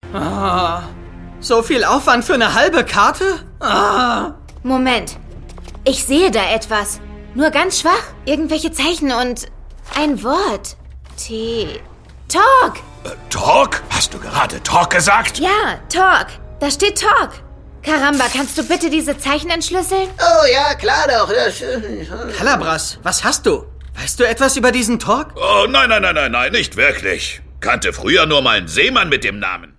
So viel Aufwand für eine halbe Karte? Moment. Ich sehe da etwas. Nur ganz schwach. Irgendwelche Zeichen und ein Wort. Talk. Talk? Hast du gerade Talk gesagt? Ja, Talk. Da steht Talk. Caramba, kannst du bitte diese Zeichen entschlüsseln? Oh ja, klar doch. Kalabras, was hast du? Weißt du etwas über diesen Talk? Oh, nein, nicht wirklich. Kannte früher nur mal einen Seemann mit dem Namen.